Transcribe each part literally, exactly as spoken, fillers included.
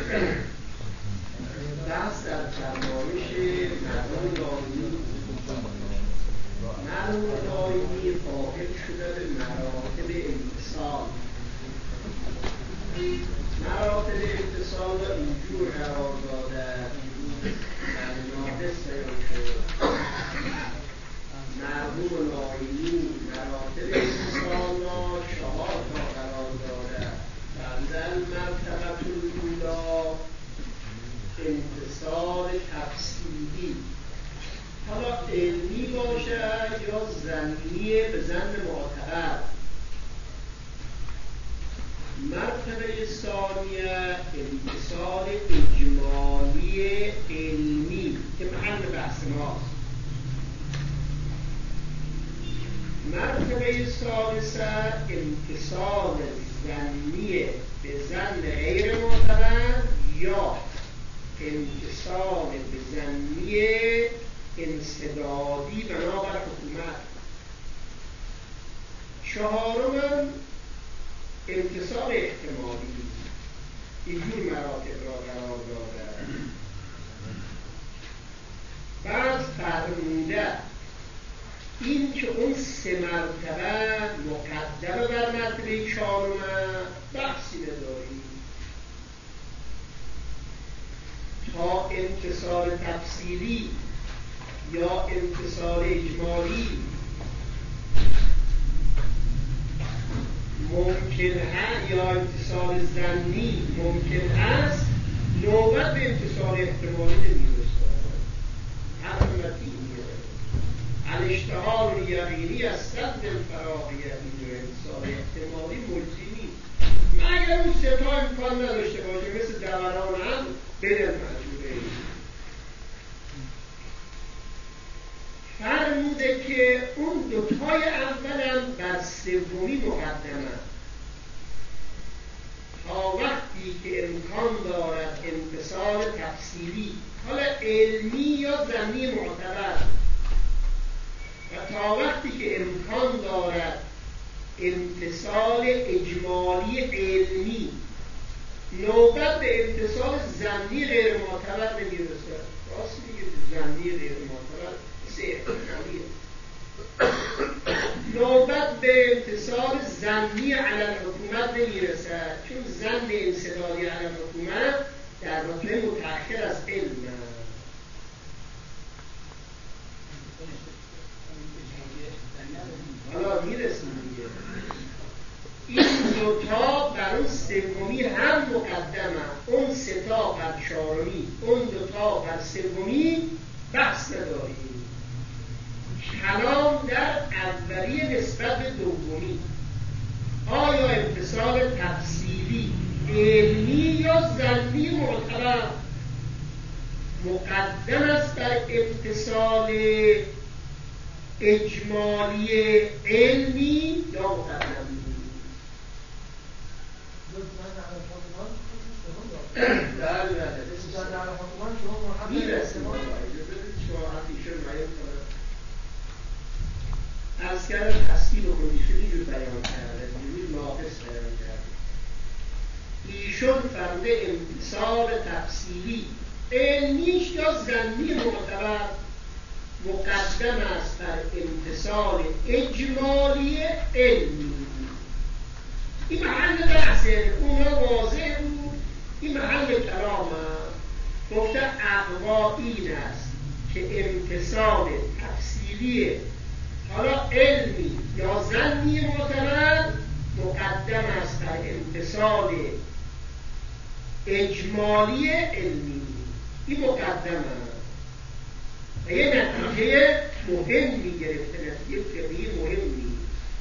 بحث در فرمایش مرحوم دائمی مرحوم دائمی قائل شده به مراتب اتصال. مراتب اتصال را اینجور قرار داده در ناقص مرحوم دائمی مراتب اتصال را چهار تا قرار داده. بعد مرتبه الاولی انتصال تفصیلی، حالا علمی باشد یا ظنی به ظن معتبر. مرتبه ثانیه انتصال اجمالی علمی که محل بحث ماست. مرتبه ثالثه انتصال ظنی به ظن غیر معتبر یا انتصال به ظنی انسدادی بنابر حکومت. چهارم انتصال احتمالی. اینجور مراتب را قرار داده. بعد فرموده این که اون سه مرتبه مقدمه بر مرتبه چهارم بحثی نداریم تا انتصال تفصیلی یا انتصال اجمالی ممکن است یا انتصال ظنی ممکن است، نوبت به انتصال احتمالی نمیرسه. هر امتی الاشتغال الیقینی از صد الفراغ یقینی و انتصال احتمالی ملزمی مگر اون سه تا امکان نداشته باشه، مثل دوران هم بدن مجبوره. فرموده که اون دوتای اول هم بر سومی مقدمه تا وقتی که امکان دارد انتصال تفصیلی، حالا علمی یا ظنی معتبر، و تا وقتی که امکان دارد انتصال اجمالی علمی، نوبت به انتصال ظنی غیر معتبر نمیرسه. راستی دیگه ظنی غیر معتبر سه احتمالیه. نوبت به انتصال ظنی علی الحکومت نمیرسه، چون ظن انسدادی علی الحکومت در رتبه متأخر از علم. حالا میرسیم دیگه. این دوتا بر اون سومی هم مقدمه، اون سه تا بر چهارمی، اون دوتا بر سومی بحث نداریم. کلام در اولی نسبت به دومی، آیا انتصال تفصیلی علمی یا ظنی معتبر مقدم است بر انتصال اجمالی علمی یا مقدم نیست؟ در میرسیم از کردن تصویر و کنیشون اینجور بیان کرده، اینجور ناقص بیان کرده. ایشون فرده انتصال تفصیلی علمیش یا ظنی معتبر مقدم است بر انتصال اجمالی علمی. این محل بحثه، اونا واضح بود، این محل کلامه. گفته اقوا این است که انتصال تفصیلی حالا علمی یا ظنی معتبر مقدم است بر انتصال اجمالی علمی. این مقدمه و یه نتیجه مهمی گرفته، نتیجه فقهی مهمی.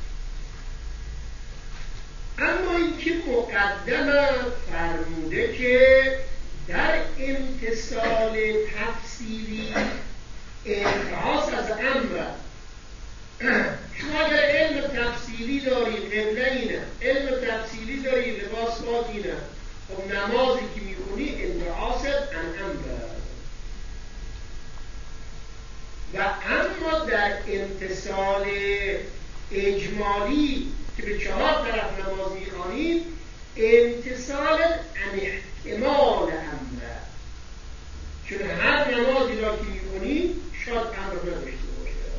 اما این که مقدمه فرموده که در انتصال تفصیلی انتهاس از امر. شما اگر علم تفصیلی داری قبله اینه، علم تفصیلی داری لباس باد اینه، خب نمازی که میخونی انتهاست ان امر. و اما در انتصال اجمالی که به چهار طرف نماز میخوانیم، امتصال عن احتمال امر، چون هر نمازی را که می‌کنی شاید امر نداشته باشه.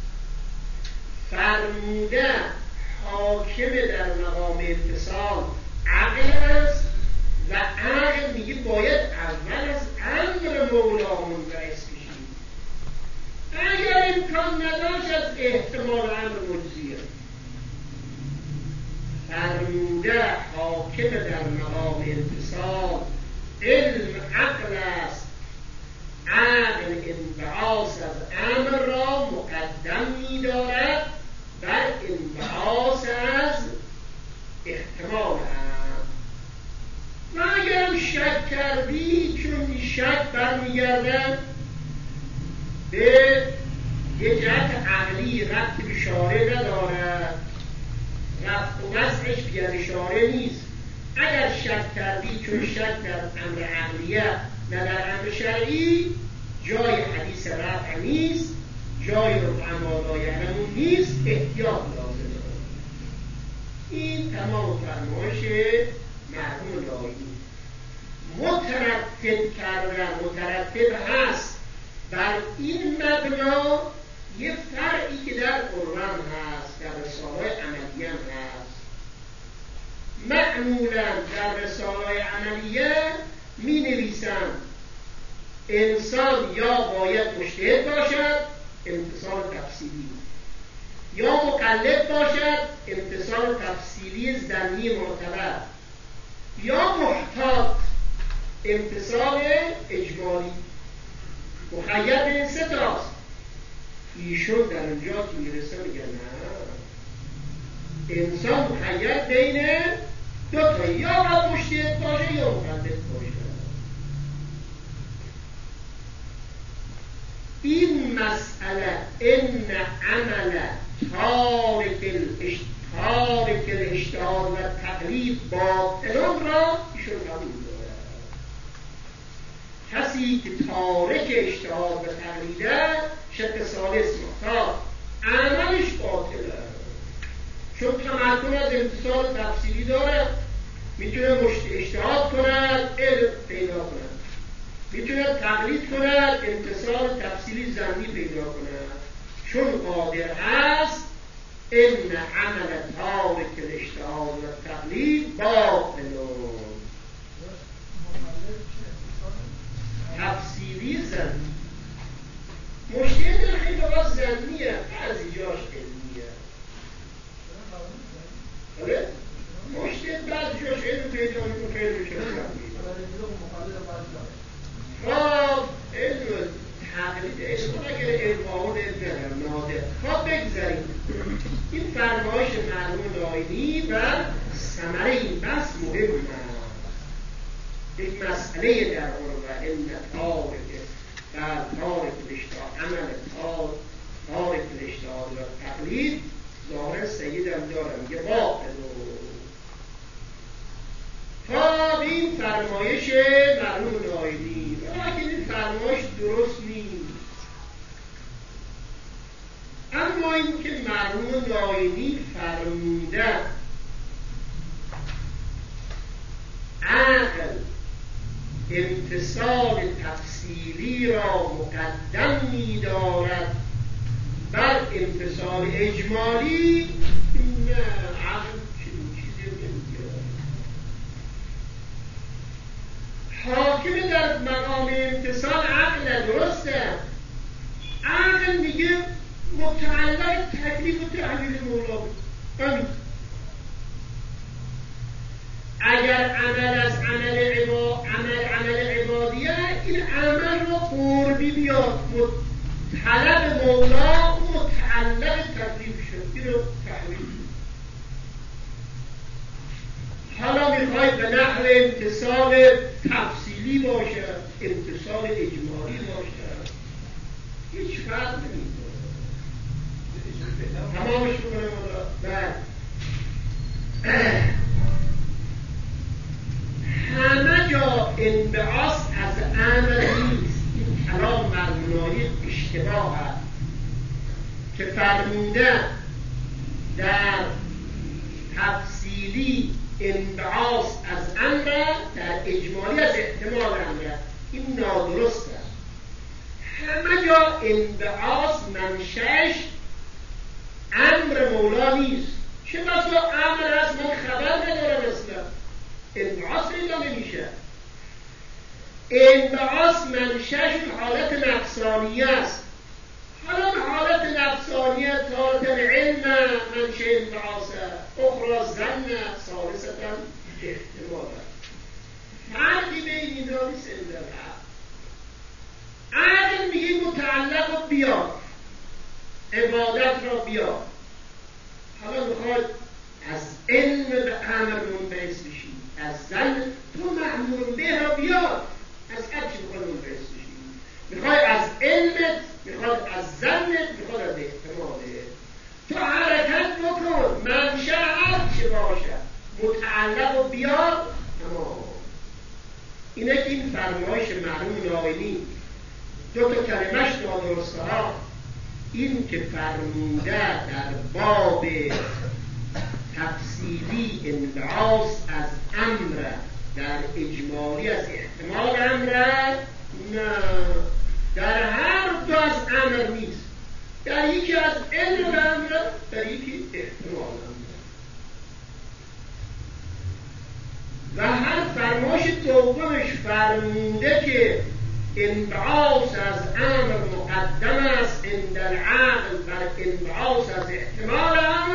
فرموده حاکم در مقام امتصال عقل است و عقل میگه باید اول از امر مولا منبعث بشید. اگر امکان نداشت از احتمال امر مجزیه. فرموده حاکم در مقام امتصال علم عقل است، عقل انبعاث از امر را مقدم می‌دارد بر انبعاث از احتمال امر. و اگرم شک کردی، چون این شک برمیگردد به یه جهت عقلی ربطی به شارع ندارد، رفع و وضعش بی اشاره نیست. اگر شک کردی چون شک در امر عقلیه نه در امر شرعی، جای حدیث رفع نیست، جای رفع ما لا یعلمون نیست، احتیاط لازمه. این تمام فرمایش مرحوم لائینی. مترتب کردن مترتب هست بر این مبنا یه فرعی که در قرآن هست، در رساله‌های عملیه هست. معمولا در رساله‌های عملیه می نویسند انسان یا باید مجتهد باشد، امتصال تفصیلی، یا مقلد باشد، امتصال تفصیلی ظنی معتبر، یا محتاط، امتصال اجمالی. مخیر به این سه تاست. ایشون در اونجا که میرسه میگه نه، انسان مخیر بین دو تا، یا باید مجتهد باشه یا مقلد باشه. این مسئله ان عمل تارک تارک الاجتهاد و تقلید باطلان را ایشون قبول داره. کسی که تارک اجتهاد و تقلیده شرط ثالث محتاط، عملش باطله، چون تمکن از امتصال تفصیلی داره، میتونه اجتهاد کند، علم پیدا کند، میتونه تقلید کند، امتصال تفصیلی ظنی پیدا کند. چون قادر هست، ان عمل تارک الاجتهاد و تقلید باطل. تفصیلی ظنی، مجتهد خیلی فقط ظنیه، بعضی جاش علمیه. آره؟ مجتهد بعضی جاش علم پیدا میکنه، خیلی میشه خب علم تقلید علم اگر علم آمون علم نادر. خب بگذاریم این فرمایش مرحوم لائینی و ثمره این بس مهم است. یک مسئله در قرآن علم تارک در تارک الاجتهاد، عمل تارک الاجتهاد و تقلید ظاهر سیدم دارم میگه باطل. تا این فرمایش مرحوم لائینی، لیکن این فرمایش درست نیست. اما این که مرحوم لائینی فرموده عقل امتصال تفصیلی را مقدم می دارد بر امتصال اجمالی، نه، عقل چیزی نمیگه. حاکم در مقام امتصال عقل درسته. عقل میگه متعلق تکلیف و تحلیل مولا بود. همین. اگر عمل از عمل عباد عمل عمل عبادیه، این عمل رو قربی بیاد، طلب مولا متعلق تکلیف شد، این رو تحلیل. حالا میخواید به نحو امتصال تفصیلی باشه، امتصال اجمالی باشه، هیچ فرق نمیکنه. تمامش بکنه مولا. بعد همه جا انبعاث از عمل نیست. این کلام مرمونایی اشتباه هست که فرموده در تفصیلی انبعاث از امر در اجمالی از احتمال امر. این نادرست است. همه جا انبعاث منشأش امر مولا نیست. چه بسا امر است من خبر ندارم اصلا، انبعاث پیدا نمیشه. انبعاث منشأش حالت نفسانی است. حالا حالت نفسانیه تارتن علم منشأ انبعاث اخرى زن ثالثتا احتمال است. فرقی بین اینا نیست. عقل میگه متعلق بیار، عبادت را بیار. حالا میخواد از علم به امر منبعث بشی، از زن تو مأمور به را بیار، از هر چی میخواد منبعث بشی. میخواد از علمت، میخواد از زنت، میخواد از احتمالت. تو حرکت بکن، منشأ هر چه باشد متعلق و بیار. اما اینه که این فرمایش مرحوم نائینی دو تا کلمش نادرسته ها، این که فرموده در باب تفصیلی انبعاث از امر در اجمالی از احتمال امر، نه، در هر دو از امر نیست. در یکی از علم امر، در یکی احتمال امر. و هر فرمایش دومش فرموده که انبعاث از امر مقدم است عند العقل بر انبعاث از احتمال امر.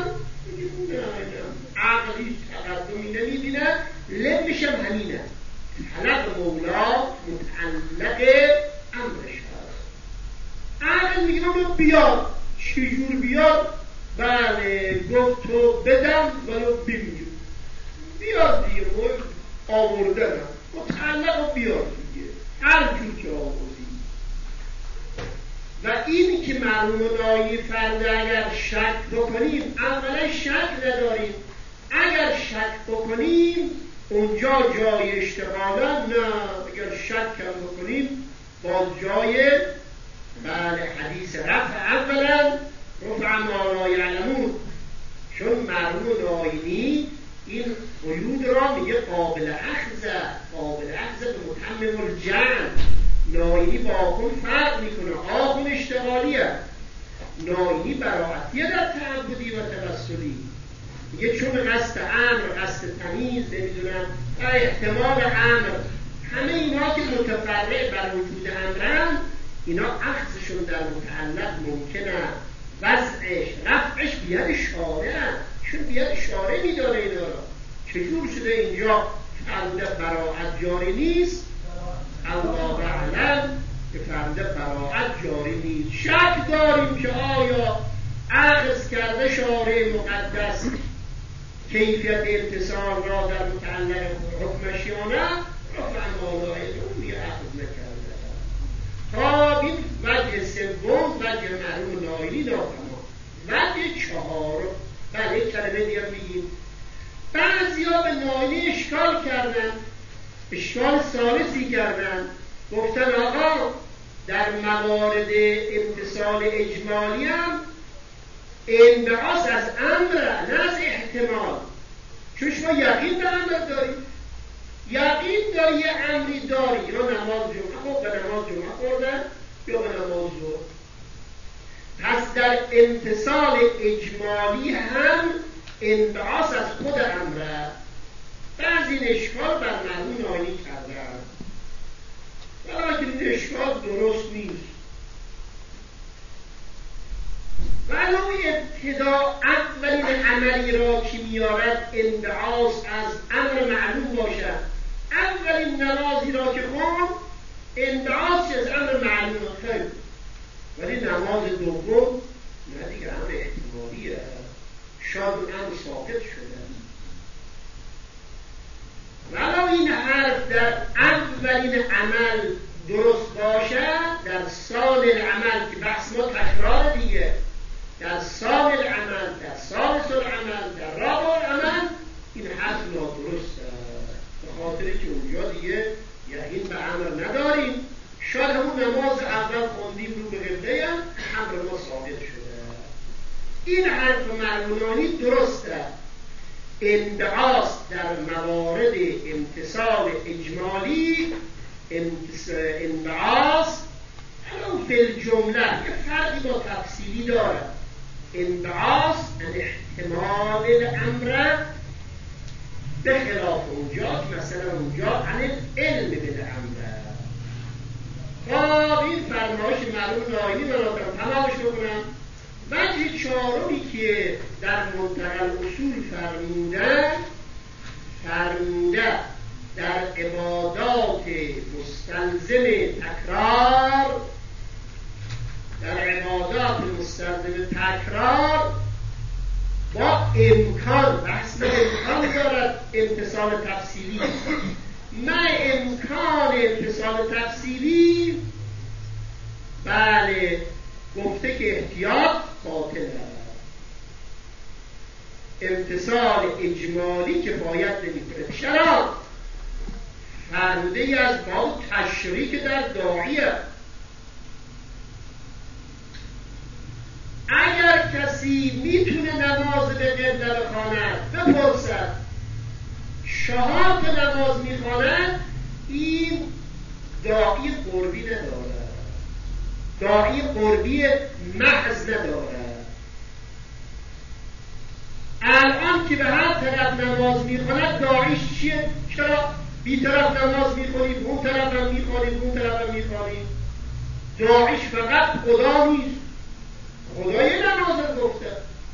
عقلی تقدمی نمیبینه، لبش هم همینه. طلب مولا متعلق امرش هست. عقل میگه من بیار، چجور بیار؟ بله گفت تو بدم ولو بمیرم. بیار دیگه، آوردنم متعلق بیار دیگه، هر جور که آوردی. و این که مرحوم نائینی فرده اگر شک بکنیم، اولا شک نداریم، اگر شک بکنیم اونجا جای اشتغالا، نه اگر شک هم بکنیم باز جای بله حدیث رفع. اولا رفع ما لا یعلمون، چون مرحوم نائینی این قیود را میگه قابل اخذ، قابل اخذ به متمم الجمع. نائینی با آخون فرق میکنه، آخون اشتغالیه، نائینی براعتیه در تعبدی و توسلی. میگه چون قصد امر، قصد تمیز، نمیدونم و احتمال امر، همه اینا که متفرع بر وجود امرن، اینا اخذشون در متعلق ممکنه، وضعش رفعش بیاد شارع، چون بیاد شارع میداره اینا را. چجور شده اینجا فرموده براعت جاری نیست؟ الله اعلم که فرموده براعت جاری نیست. شک داریم که آیا اخذ کرده شارع مقدس کیفیت اتصال را در متعلق حکمش یا نه؟ رفع مالای اون یه اخذ نکرده. تا این وجه سوم، وجه مرحوم نائینی ناتمام. وجه چهار، بله یک کلمه دیگر میگیم. بعضی ها به نائینی اشکال کردن، اشکال ثالثی کردن، گفتن آقا در موارد امتصال اجمالی هم انبعاث از امر نه از احتمال. چون شما یقین به امر داری، یقین داری یه امری داری، یا نماز جمعه خب به نماز جمعه خوردن یا به نماز ظهر. پس در امتصال اجمالی هم انبعاث از خود امره. بعضی این اشکال بر مرحوم نائینی کردن، ولیکن این اشکال درست نیست. ولو ابتدا اولین عملی را که میارد انبعاث از امر معلوم باشد، اولین نمازی را که خوند انبعاث از امر معلوم خیلی، ولی نماز دوم نه دیگه امر احتمالیه، شاید اون امر ساقط شده. ولو این حرف در اولین عمل درست باشد، در سال عمل که بحث ما تکرار دیگه، در سال العمل، در ثالث العمل، در رابع العمل، این حرف نادرسته. به خاطر که اونجا دیگه یقین به امر نداریم، شاید همون نماز اول خوندیم رو به قبله هم امر ما ثابت شده. این حرف مرحوم نائینی درسته، انبعاث در موارد امتصال اجمالی، انبعاث الان فی الجمله یه فرقی با تفصیلی دارد. انبعاث احتمال الامر به خلاف اونجا که مثلا اونجا عن علم بالامر. خب این فرمایش معلوم نایمی من را تمامش بکنم. وجه چهارمی که در منتقى الاصول فرمودن فرمودن در عبادات مستلزم تکرار در عبادات مستلزم تکرار با امکان بحث امکان دارد امتصال تفصیلی. مع امکان امتصال تفصیلی بله گفته که احتیاط باطل است. امتصال اجمالی که باید نمی‌کنه. چرا؟ فرموده ای از باب تشریک در داعیه. اگر کسی میتونه نماز به قبله بخواند بپرسد شهاب نماز میخواند، این داعی قربی ندارد، داعی قربی محض ندارد. الان که به هر طرف نماز میخواند داعیش چیه؟ چرا بی طرف نماز میخونید اون طرف هم میخونید اون طرف هم میخونید؟ داعیش فقط خدا نیست، خدای نماز گفته.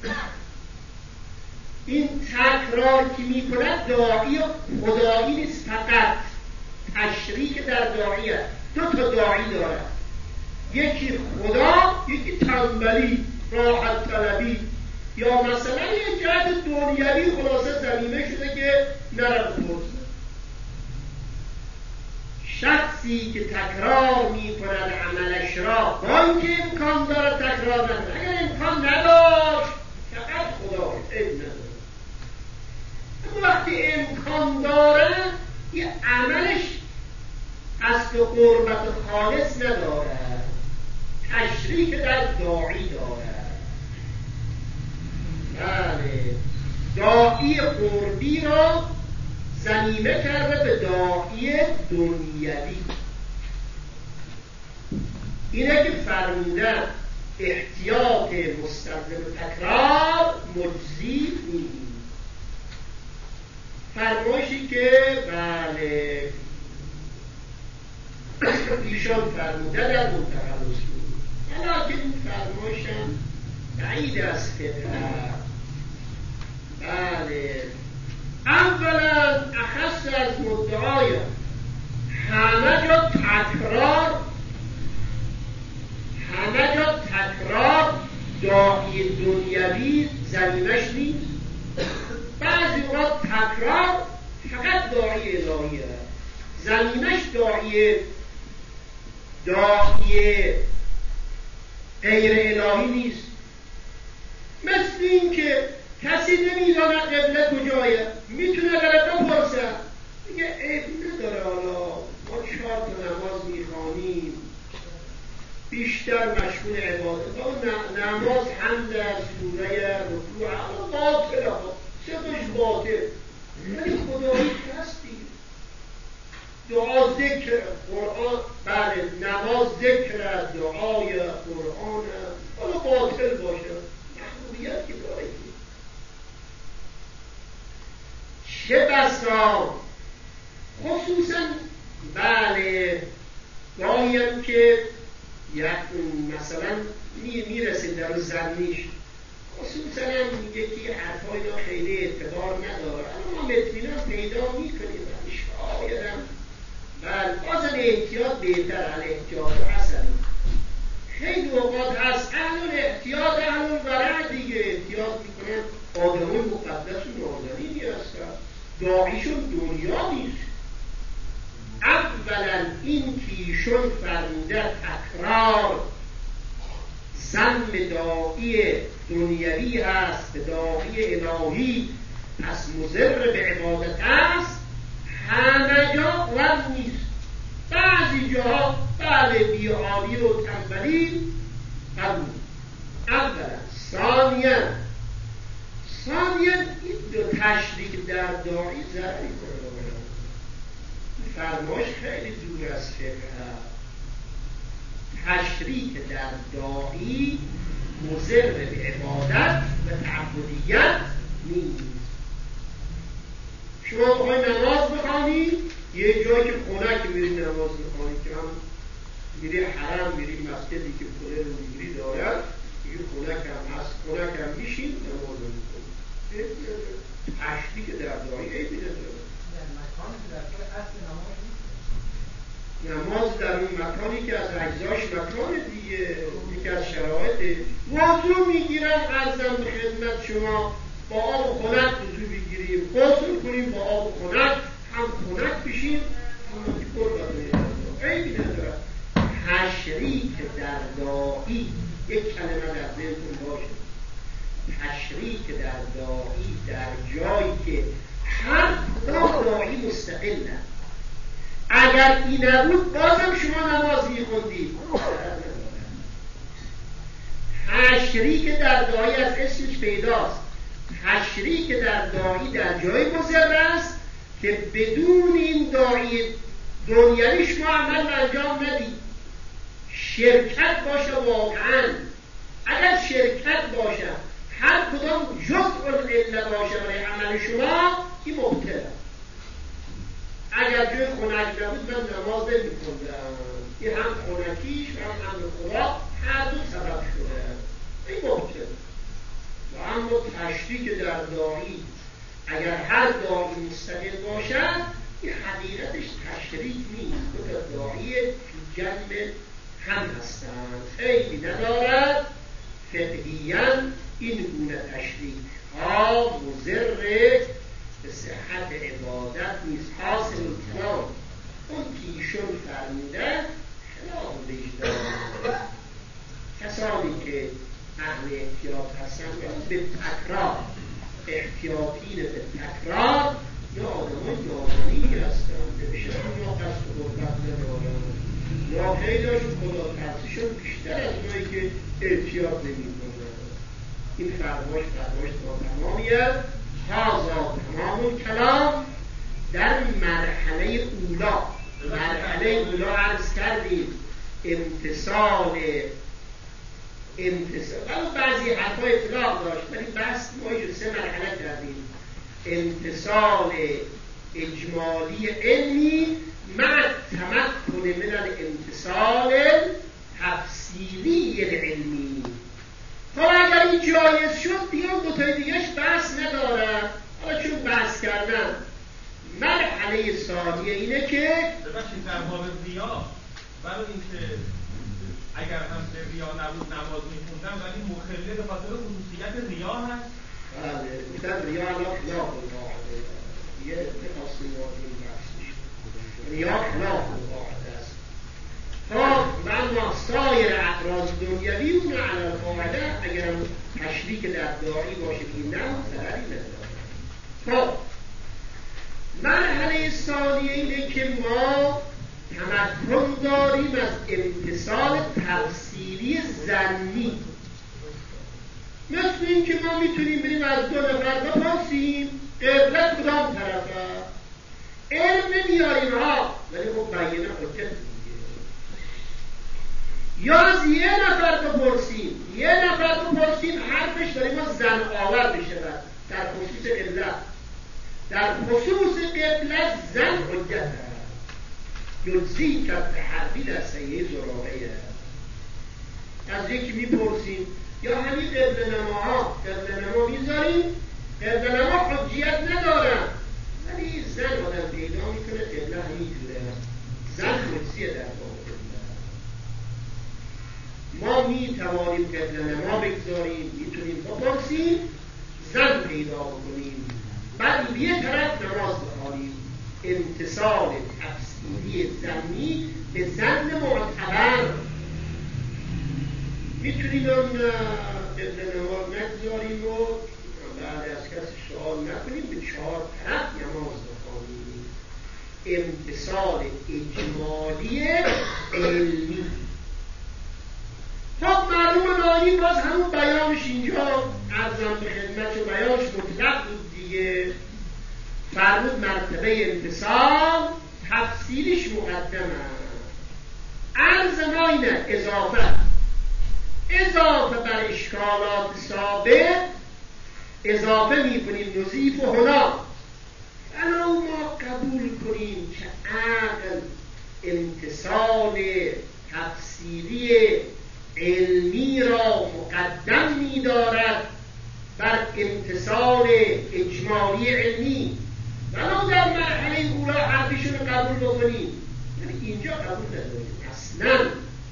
این تکرار که میکند داعی خدایی نیست، فقط تشریک در داعیه. دو تا داعی دارد، یکی خدا، یکی تنبلی راحت طلبی، یا مثلا یک جهت دنیوی خلاصه زمینه شده که نرد پرسه. شخصی که تکرار میکند عملش را با اینکه امکان داره تکرار نکنه، اگر امکان نداشت فقط خدا عیب نداره. اما وقتی امکان داره یه عملش قصد و قربت خالص نداره، تشریک در داعی داره. بله داعی قربی را ضمیمه کرده به داعی دنیوی. اینه که فرمودن احتیاط مستلزم تکرار مجزی نیست. فرمایشی که بله ایشان فرموده در منتقى الاصول، ولیکن این فرمایش هم بعید از فقه. بله اولا اخص از مدعای همه جا تکرار همه جا تکرار داعی دنیوی زمینش نیست. بعضی وقت تکرار فقط داعی الهیه، زمینش داعی داعی غیر الهی نیست. مثل این که کسی نمیدونه قبله کجایه، میتونه بره بپرسه، میگه عیب نداره، حالا ما چهار تا نماز میخوانیم بیشتر مشغول عبادت و نماز هم در سوره رکوع باطل ها سبش باطل، ولی خدایی هستی دعا ذکر قرآن. بله نماز ذکر دعای قرآن حالا باطل باشه محبوبیت که داره. چه بسا خصوصا بله گاهی هم که یک مثلا میرسه در زمینیش خصوصا هم میگه که حرفای اینا خیلی اعتبار نداره، اما ما اطمینان پیدا میکنیم شاید هم بله بازم احتیاط بهتر علی احتیاط حسن. خیلی اوقات هست اهل احتیاط اهل ورع دیگه احتیاط میکنن آدمای مقدس و نازنینی هستن، داعیشون دنیا نیست. اولا این کیشون فرموده تکرار زن به داعی دنیوی هست به داعی الهی، پس مضر به عبادت است. همه جا ورد نیست، بعضی جاها بله بیعالی و تنبلی قبول. اولا ثانیا ثانیا تشریک در داعی ضرری کنه. فرماش خیلی دور از فقه. تشریک در داعی مضر به عبادت و تعبدیت نیست. شما بخوای نماز بخوانی، یه جایی که خونه که میری نماز بخوانی، که هم میری حرم، میری مسجدی که خونه رو میگیری دارد، یه خونه که هم هست، خونه که هم میشین نماز رو میکنی. تشریک در داعی عیبی نداره. نماز در اون مکانی که از اجزاش مکان دیگه، یکی از شرایط وضو میگیرم، عرضم به خدمت شما با آب و خنک وضو بگیریم، غسل کنیم با آب و خنک، هم خنک بشیم هم که پر بدونه عیبی نداره. تشریک در داعی، یک کلمه در ذهنتون باشه، تشریک در داعی در جایی که هر کدام داعی مستقله. اگر این نبود بازم شما نماز میخوندید. تشریک در داعی از اسمش پیداست. تشریک در داعی در جای مضر است که بدون این داعی دنیوی شما عمل انجام ندید. شرکت باشه واقعا. اگر شرکت باشه هر کدام جزء العله باشه برای عمل شما، این مبتله. اگر جای خنک نبود من نماز نمی خوندم. این هم خنکیش و هم هم خدا هر دو سبب شده. این مبتله. و اما تشریک در داعی، اگر هر داعی مستقل باشد، این حقیقتش تشریک نیست. دو تا داعی فی جنب هم هستند. خیلی ندارد. فقهیاً این گونه تشریک ها مضر به صحت عبادت نیست. حاصل کلام اون که ایشون فرموده خلاف وجدان. کسانی که اهل احتیاط هستند به تکرار، احتیاطین به تکرار، یا آدمان نامانی هستند، بشه یا قصد و قربت ندارند، یا خیلیشون خدا ترسیشون بیشتر از اونایی که احتیاط نمی کنند. این فرماش فرماش تا تمامیت. هازا تمام کلام در مرحله اولا. مرحله اولا عرض کردیم امتصال امتصال ولی بعضی حرفا اطلاق داشت، ولی بس ما سه مرحله کردیم. امتصال اجمالی علمی مع تمکن من الامتصال تفصیلی علمی. حالا اگر این جایز شد دیگه دو تای دیگهش بحث ندارم. حالا چون بحث کردم مرحله ثانیه اینه که ببخشید در باب ریا، برای اینکه اگر هم به ریا نبود نماز میخوندم ولی مخله به خاطر خصوصیت ریا هست. بله گفتن ریا الان خلاف القاعده، یه تفصیل واضحی بحث میشه. ریا خلاف القاعده است. خب اما سایر اعراض دنیوی اون علی القاعده اگر تشریک در داعی باشه که نه ضرری نداره. خب مرحله ثانیه اینه که ما تمکن داریم از امتصال تفسیری ظنی. مثل این که ما میتونیم بریم از دو نفر بپرسیم قبله کدام طرفه، علم نمیاریم ها، ولی خب بیانه حجت میگه. یا از یه نفر بپرسیم یه نفر بپرسیم حرفش برای ما زن آور بشه در خصوص قبله. در خصوص قبله زن حجت هست. یلزی که تحربی در سیه زراره از یکی میپرسیم یا همین قبل نماها قبل نما میذاریم، قبل نما حجیت ندارن، ولی زن آدم پیدا میکنه قبله همینجوره، زن حجیه در باب قبله. ما میتوانیم قبل نما بگذاریم، میتونیم بپرسیم، زن پیدا بکنیم، بعد یه طرف نماز بخوانیم. امتصال تفسیری زنی به زن معتبر. میتونیم اون قبل نماز نگذاریم و بعد از کسی سوال نکنیم، به چهار طرف نماز بخوانیم. امتصال اجمالی علمی. خب معلوم نایی باز همون بیانش اینجا عرضم به خدمت و بیانش مطلق بود دیگه. دیگه. فرمود مرتبه امتصال تفصیلش مقدمه. عرض ما اینه اضافه اضافه بر اشکالات سابق اضافه میکنیم نضیف و هنا. الان ما قبول کنیم که عقل امتصال تفسیری علمی را مقدم می‌دارد بر امتصال اجمالی علمی، ولو در مرحله اولا حرفشون رو قبول بکنیم، یعنی اینجا قبول نداریم اصلا.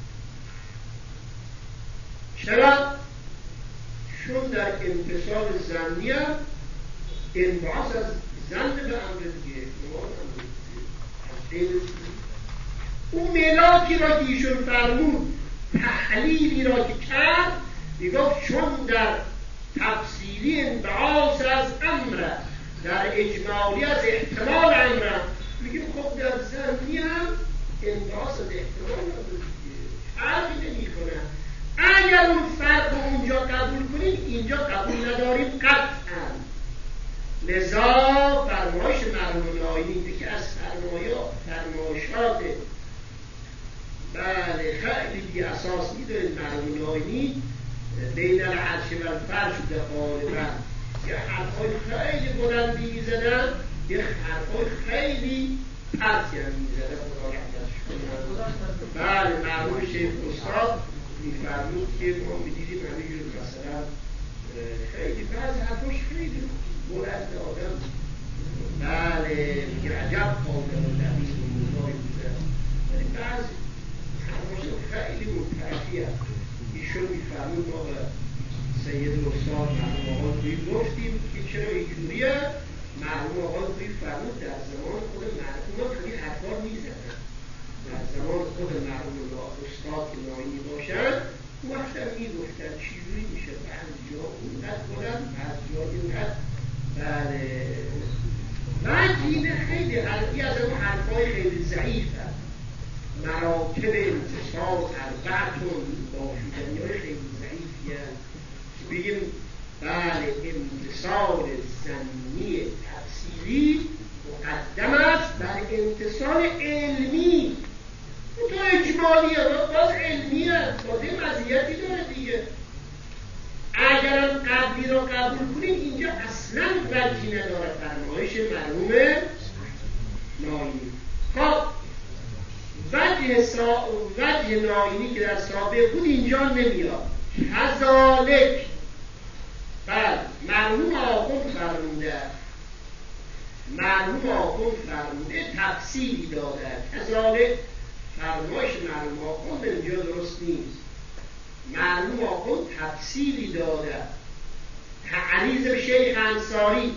چرا؟ چون در امتصال ظنی هم انبعاث از ظن به امر دیگه اون ملاکی را که ایشون فرمود، تحلیلی را که کرد، میگفت چون در تفصیلی انبعاث از امر، در اجمالی از احتمال امر، میگیم خب در ظنی هم انبعاث از احتمال امر فرقی نمی کنه. اگر اون فرق رو اونجا قبول کنیم اینجا قبول نداریم قطعا. لذا فرمایش مرحوم آیینی که از فرمایشات بله خیلی بی اساس میدونید مرحوم آیینی بین العرش و الفرش بوده غالبا، یه حرفای خیلی بلندی میزدن، یه حرفای خیلی پرتی هم میزدن. خدا رحمتش کنه. بله مرحوم شیخ استاد میفرمود که ما میدیدیم همینجور مثلا خیلی بعض حرفاش خیلی بلند آدم بله میگه عجب قابل و دقیق و موضوعی بوده، ولی بعض حرفاش خیلی مترفی هست. ایشون میفرمود ما به سید استاد مرحوم آقا دوی گفتیم که چرا اینجوریه. مرحوم آقا دوی فرمود در زمان خود مرحوم ها خیلی حرفا میزدن، در زمان خود مرحوم استاد که ناینی باشن اون وقت هم میگفتن چیزوری میشه بعض جا اونقدر بلند بعض جا اینقدر بله وجهینه خیلی حرفی از اون حرفای خیلی ضعیف هست. مراتب انتصال اربعتون با شدنی های خیلی ضعیفی هست که بگیم بله امتصال ظنی تفسیری مقدم است بر امتصال علمی. اون تو اجمالیه باز علمیه، باز یه مزیتی داره دیگه. اگرم قبلی را قبول کنیم اینجا اصلا وجهی نداره فرمایش مرحوم ناینی. خب وجه, سا... وجه ناینی که در سابق بود اینجا نمیاد. کذالک بله مرحوم آخوند فرموده مرحوم آخوند فرموده تفصیلی داده. کذالک فرمایش مرحوم آخوند اینجا درست نیست. مرحوم آخوند تفصیلی داده، تعریض به شیخ انصاری.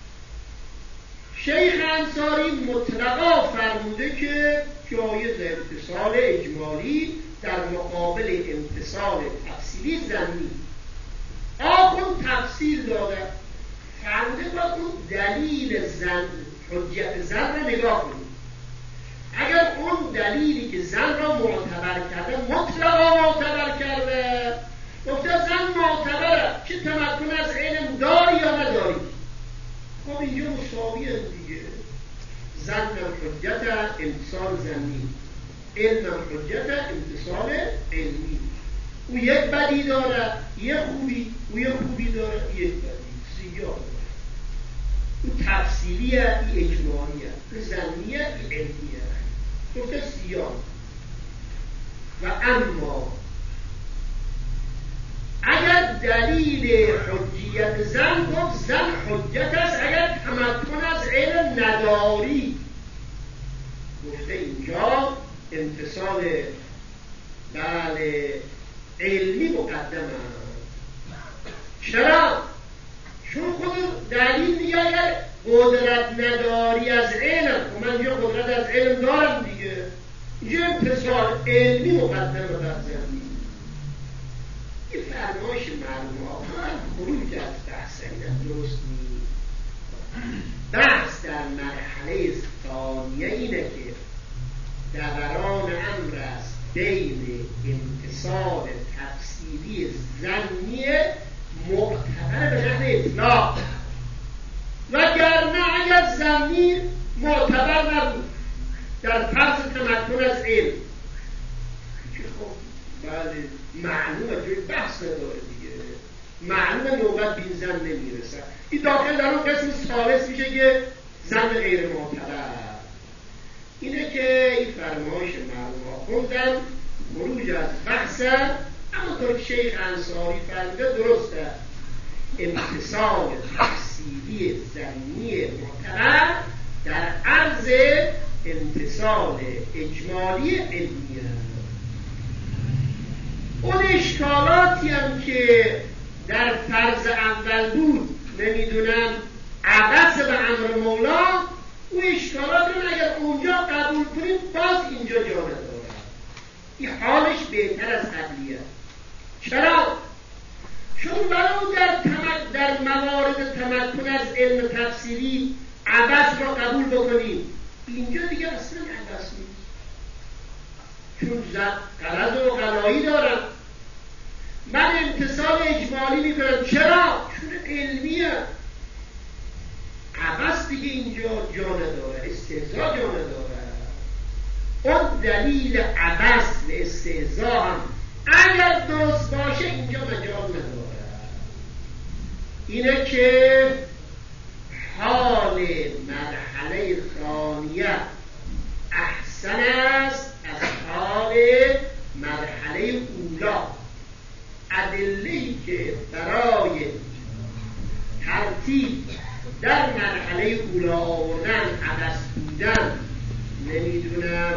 شیخ انصاری مطلقا فرموده که جایز امتصال اجمالی در مقابل امتصال تفصیلی ظنی. آخوند تفصیل داده، فرموده با اون دلیل زن حجت زن را نگاه کنید. اگر اون دلیلی که زن را معتبر کرده مطلقا معتبر کرده، گفته زن معتبره، چه تمکن از علم داری یا نداری، خب اینجا مساوی هم دیگه. زن حجت امتصال زنی، علم حجت امتصال علمی. او یک بدی داره، یک خوبی، او یک خوبی داره، یک بدی، سیاه داره. او تفصیلیه، ای اجمالیه، او زنیه، ای علمیه. گفته سیاه. و اما اگر دلیل حجیت زن گفت زن حجت است اگر تمکن از علم نداری. گفته اینجا امتصال بله علمی مقدمه. چرا؟ چون خود دلیل میگه اگر قدرت نداری از علم، و من اینجا قدرت از علم دارم دیگه، اینجا امتصال علمی مقدمه بر زنی. این فرمایش مرحوم آخوند خروج از بحث درست نیست. بحث در مرحله ثانیه اینه که دوران امر است بین امتصال تفسیری ظنی معتبر به نحو اطلاق و در فرض تمکن از علم که خب بله معلومه جوی بحث نداره دیگه، معلومه نوبت بین زن نمیرسه. این داخل در اون قسم ثالث میشه که زن غیر معتبر. اینه که این فرمایش معلومه خوندم خروج از بحثه، اما طور که شیخ انصاری فرموده درسته، امتصال تحصیلی زنی معتبر در عرض امتصال اجمالی علمیه. اون اشکالاتی هم که در فرض اول بود، نمیدونم عبث به امر مولا، اون اشکالات رو اگر اونجا قبول کنیم باز اینجا جا نداره. این حالش بهتر از قبلیه. چرا؟ چون ولو در تمک در موارد تمکن از علم تفسیری عبث را قبول بکنیم، اینجا دیگه اصلا عبث نیست، چون غرض و غلایی دارم. من امتصال اجمالی میکنم، چرا؟ چون علمیه. عبث دیگه اینجا جا نداره، استهزا جا نداره. اون دلیل عبث و استهزا هم اگر درست باشه اینجا مجال نداره. اینه که حال مرحله ثانیه احسن است از حال مرحله اولا. ادله‌ای که برای ترتیب در مرحله اولا آوردن، عبث بودن، نمیدونم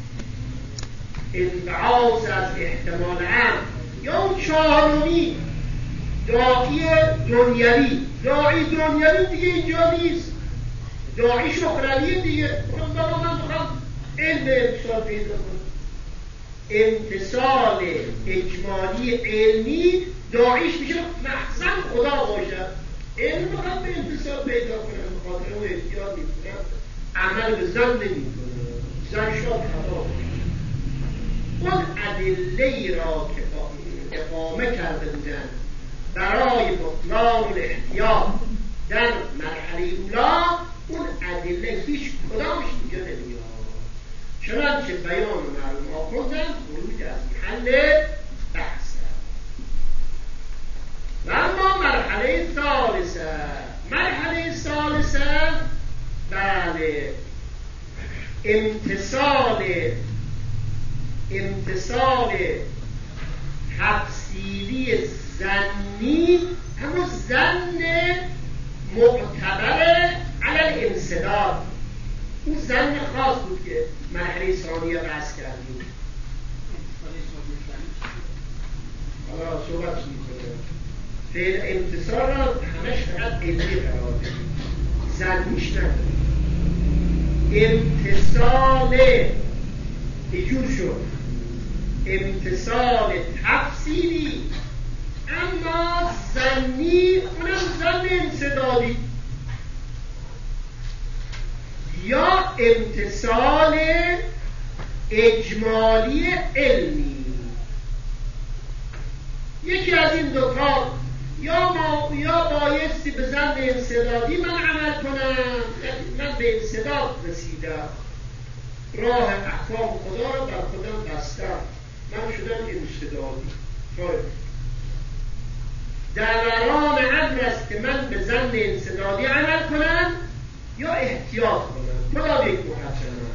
انبعاث از احتمال هم، یا اون چهارمی داعی دنیوی. داعی دنیوی دیگه اینجا نیست، داعی شخروی دیگه. بابا من بخوام علم امتصال پیدا کنم، امتصال اجمالی علمی داعیش میشه محسن خدا باشه. علم بخوام به امتصال پیدا کنم، بخاطر اون احتیاط میکنم، عمل به زن نمی کنم، زن شاد خدا باشه. اون ادله‌ای را که اقامه کرده بودن برای بطلان الاحتیاط در مرحله اولا، اون ادله هیچ کدامش اینجا نمیاد. چنانچه بیان و معلومات خوندن خروج از محل بحث. و اما مرحله ثالثه، مرحله ثالثه بله امتصال امتصال تفصیلی زنی، همون زن معتبر علی الانسداد. اون زن خاص بود که مرحله ثانیه بحث کردیم. حالا صحبت میکنه فعل امتصال را همش فقط علمی قرار بدیم، زنیش نداریم. امتصال ایجور شد، امتصال تفسیری، اما زنی اونم زن انسدادی، یا امتصال اجمالی علمی. یکی از این دو کار، یا ما یا بایستی به زن انسدادی من عمل کنم، من به انسداد رسیدم، راه احکام خدا رو بر خودم بستم، من شدم انسدادی. دوران امر است که من به زن انسدادی عمل کنم یا احتیاط کنم. خدا یک محترم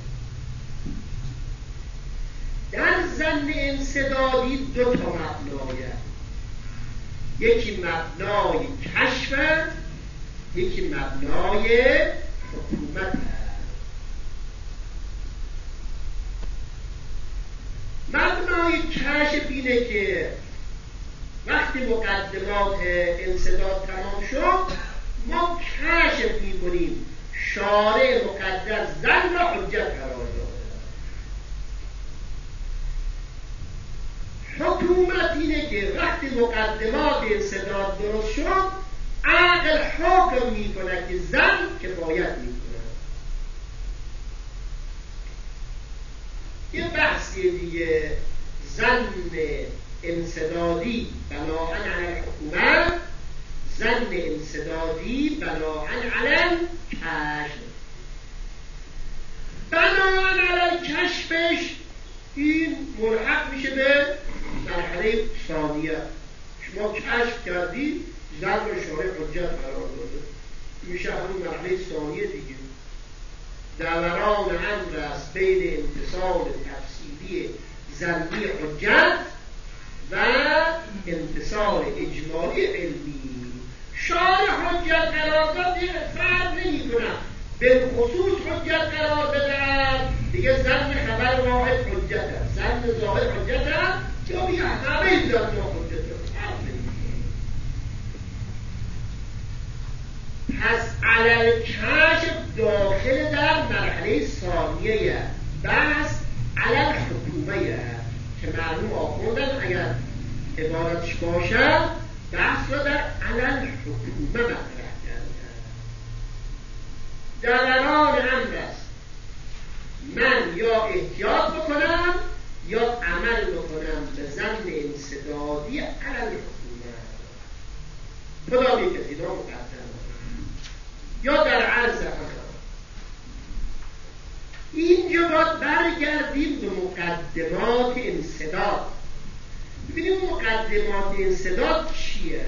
در زن انسدادی دو تا مبنایه، یکی مبنای کشف، یکی مبنای حکومت. مبنای کشف اینه که وقتی مقدمات انسداد تمام شد، ما کشف می‌کنیم شارع مقدس زن را حجت قرار داده. حکومت اینه که وقتی مقدمات انسداد درست شد، عقل حکم می‌کنه که زن کفایت می‌کنه. یه بحثی دیگه، زن انسدادی بناءً علی الحکومت، زن انسدادی بناءً علی الکشف. بناءً بناهن علی کشفش این ملحق میشه به مرحله ثانیه. شما کشف کردی زن رو شارع حجت قرار داده، میشه همون مرحله ثانیه دیگه. دوران امر است بین امتصال تفصیلی ظنی حجت و امتصال اجمالی علمی. شارع حجت قرار داد فرق نمی‌کنه، به خصوص حجت قرار بدن دیگه زن خبر واحد حجت است، زن ظاهر حجت است، یا بیه همه زن حجت است. پس علل کشف داخل در مرحله ثانیه بس علل حکومه که معلوم آخوندن اگر عبارتش باشه بحث رو در علل حکومه مطرح کردن. دوران امر است من یا احتیاط بکنم یا عمل بکنم به ظن انسدادی علل حکومه. خدا می کسی را مقدم یا در عرض خدا. اینجا باید برگردیم به مقدمات انسداد. ببینیم مقدمات انسداد چیه؟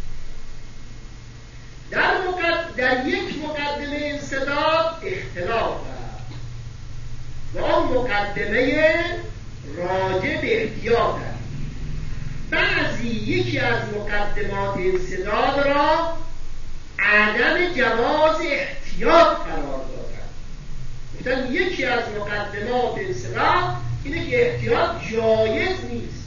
در, مقد... در یک مقدمه انسداد اختلاف هست و آن مقدمه راجع به احتیاط هست. بعضی یکی از مقدمات انسداد را عدم جواز احتیاط قرار دادن. گفتن یکی از مقدمات انسداد اینه که احتیاط جایز نیست.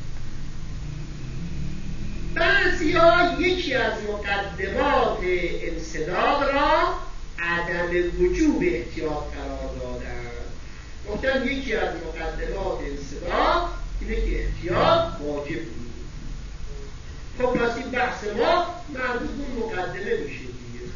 بعضی ها یکی از مقدمات انسداد را عدم وجوب احتیاط قرار دادن. گفتن یکی از مقدمات انسداد اینه که احتیاط واجب نیست. خب پس این بحث ما مربوط به مقدمه میشه دیگه.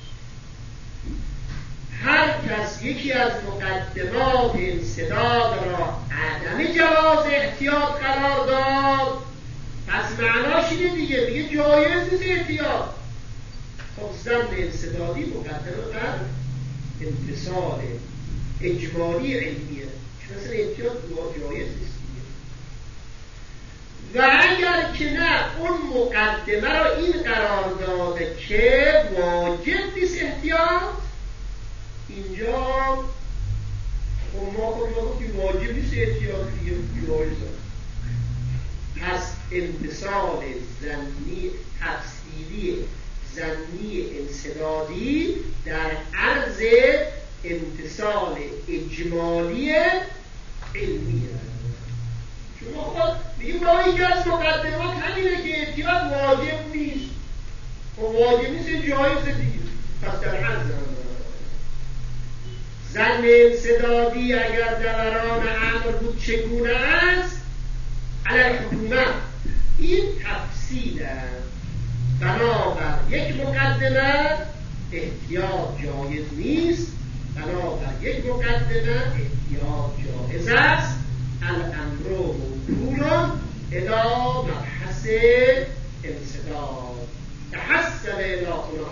هر کس یکی از مقدمات انسداد را عدم جواز احتیاط قرار داد پس معناش اینه دیگه دیگه جایز نیست احتیاط. خب ظن انسدادی مقدمه بر امتصال اجمالی علمیه، چون اصلا احتیاط جایز نیست. و اگر که نه اون مقدمه را این قرار داده که واجب نیست احتیاط، اینجا خب ما خب ما که واجب نیست احتیاط دیگه جایزه. پس امتصال ظنی تفصیلی ظنی انسدادی در عرض امتصال اجمالی علمیه. شما خود میگیم با این که از مقدمات همینه که احتیاط واجب نیست. خب واجب نیست جایزه دیگه. پس در عرض ظن انسدادی اگر دوران امر بود چگونه است؟ علی الحکومه این تفصیل است. بنابر یک مقدمه احتیاط جایز نیست، بنابر یک مقدمه احتیاط جایز است. الامر موکول الی مبحث انسداد. تحصل الی هنا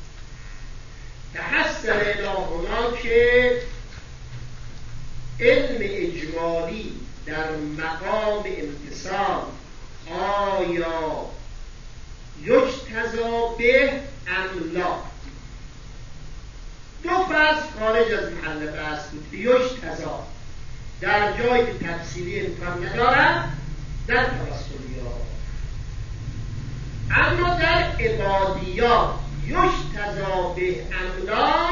تحصل الی هنا که علم اجمالی در مقام امتصال آیا یجتزا به ام لا. دو فصل خارج از محل بحث بود. یجتزا در جایی که تفصیلی امکان ندارد در توسلیات، اما در عبادیات یجتزا به ام لا.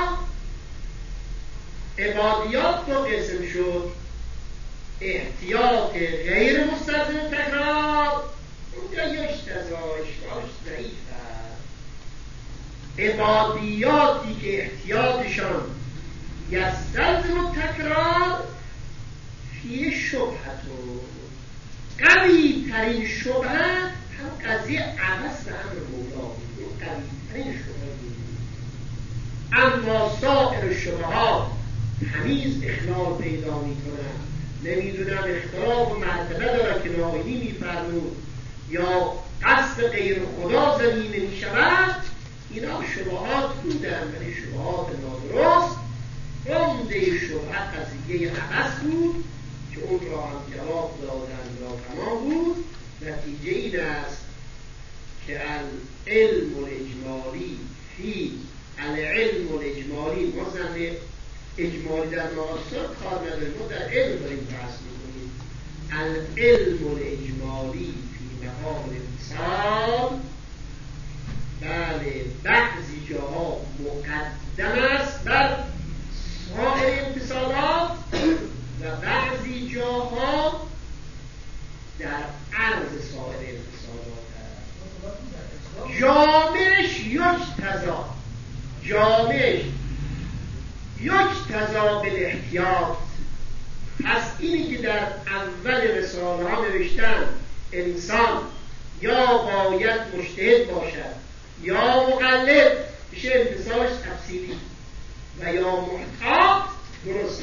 عبادیات دو قسم شد: احتیاط غیر مستلزم تکرار، اونجا یجتزاش باش ضعیف است. عبادیاتی که احتیاطشان یستلزم تکرار فی شبهتو، قوی ترین شبهه هم قضیه عبث و امر مولا بود، قوی ترین شبهه بود. اما سایر شبهات تمیز اخلال پیدا می کنند. نمیدونم اختلاف و مرتبه داره که ناهیدی میفرمود یا قصد غیر خدا زمینه می شود. اینا شبهات بودن ولی شبهات نادرست. عمده شبهه قضیه هوس بود که اون را هم جواب دادن را تمام بود. نتیجه این است که العلم الاجمالی فی العلم الاجمالی، ما زن اجمالی در معاصر کار نداریم، ما در علم داریم بحث میکنیم. العلم الاجمالی فی مقام الاتصال، بله بعضی جاها مقدم است بر سایر اتصالات و بعضی جاها در عرض سایر اتصالات است. جامعش یک تضا جامعش یک تضا بالاحتیاط. پس اینی که در اول رساله ها نوشتن انسان یا باید مجتهد باشد یا مقلد، میشه انتصالش تفصیلی، و یا محتاط درست.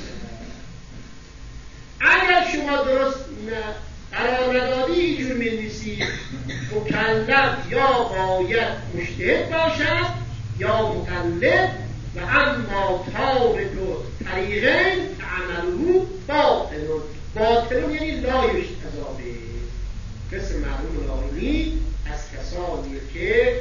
اگر شما درست قرار ندادی اینجور می‌نویسی مکلف یا باید مجتهد باشد یا مقلد و اما تارک طریقین تعمله باطل. باطل یعنی لا یجتزا به. قسم معلوم العالمی از کسانی که